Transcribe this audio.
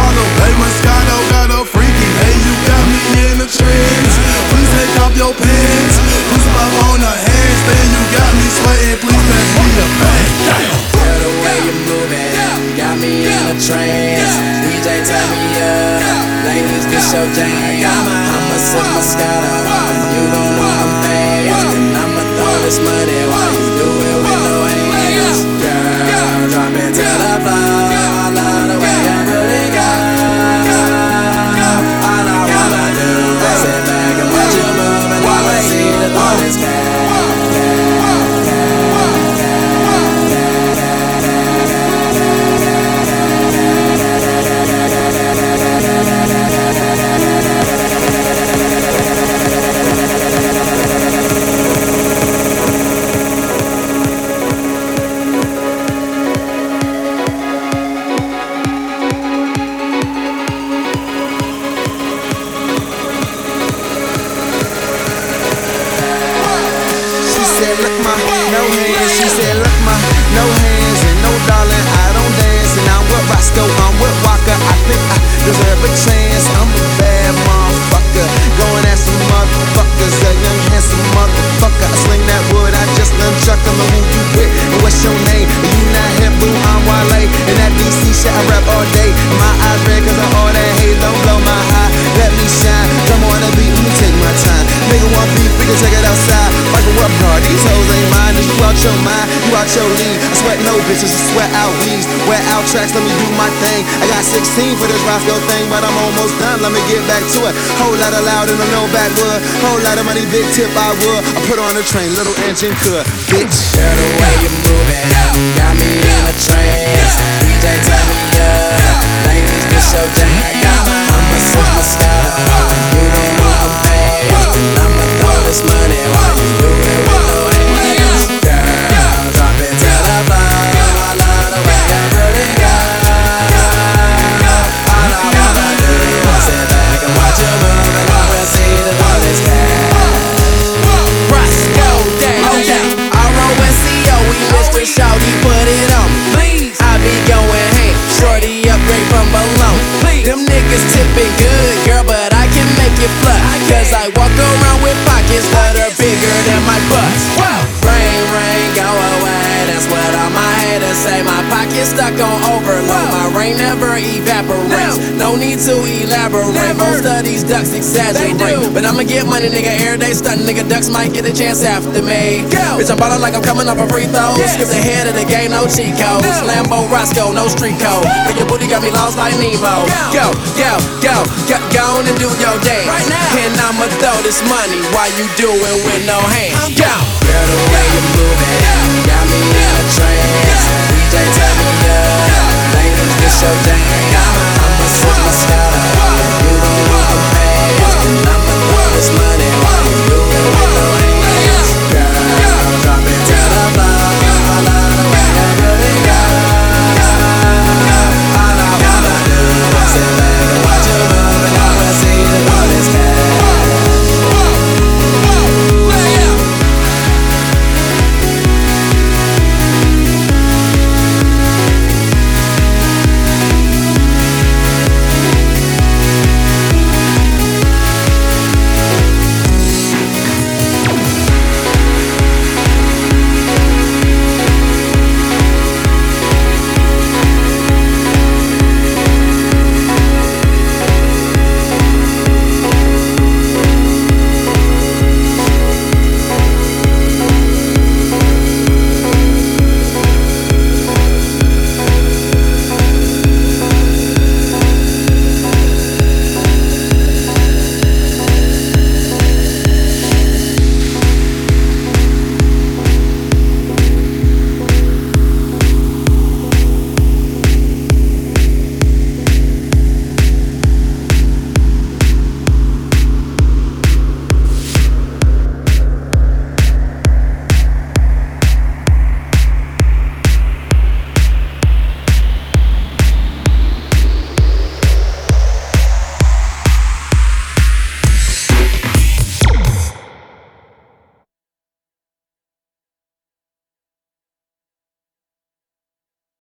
follow. Hey Moscato got a freaky, hey you got me in a trance. Please take off your pants, please pop on the hands. Then you got me sweating, please pass me a bag. Girl, the way you moving got me in a trance. DJ turn me up, ladies get your jam. I'ma sip Moscato, you gon' know I'm fast. And I'ma throw this money while you do it with no hands. Girl, drop it to the floor. I love the way you put it down. All I wanna do is sit back and watch you move, and I wanna see the bonus cash. Look ma, no hands. She said, look ma, no hands and no darling, I don't dance. And I'm with Roscoe, I'm with Walker. I think I deserve a chance. I'm a bad motherfucker, going at some motherfuckers. A young handsome motherfucker. I sling that wood, I just nunchuck. I know who you with and what's your name. And you not hip, boo, I'm Wale. And that DC shit I rap all day. And my eyes red cause of all that hate. Don't blow my high, let me shine. Come on the beat, let me take my time. Nigga want beef, we can check it outside. Like a what hard, these hoes ain't mine. You out your mind, you out your league. I sweat no bitches, I sweat out weeds. Wear out tracks, let me do my thing. I got 16 for this Roscoe thing, but I'm almost done, let me get back to it. Whole lot of loud and no backwood. Whole lot of money, big tip I would. I put on a train, little engine could, bitch. Girl, the way you moving got me in a trance. DJ turn me up, ladies get your jam. I'ma sip Moscato, you gon' know I'm fast. And I'ma throw this money while you do it with no hands. Girl, drop it to the floor. I love the way you put it down. All I wanna do is sit back and watch you move, and I will see the bonus cash. Roscoe Dash, R-O-S-C-O, we Mr. Shawty, put it on me. I be going ham, shorty upgrade from below. Them niggas tipping good, girl, but I can make it flush. Cause I walk around with pockets that are bigger than my butts. Rain, rain, go away, that's what all my haters say. My pocket's stuck on overload, my rain never evaporates. No need to elaborate, most of these ducks exaggerate. But I'ma get money, nigga, every day stuntin'. Nigga, ducks might get a chance after me. Bitch, I'm ballin' like I'm coming off a free throw. Skip the head of the game, no cheat codes. Lambo, Roscoe, no street code. But your booty got me lost like Nemo. Go, go, go, go on and do your dance right now. And I'ma throw this money while you do it with no hands. Go. Girl, the way you moving got me in a trance. DJ turn me up, ladies get your jam.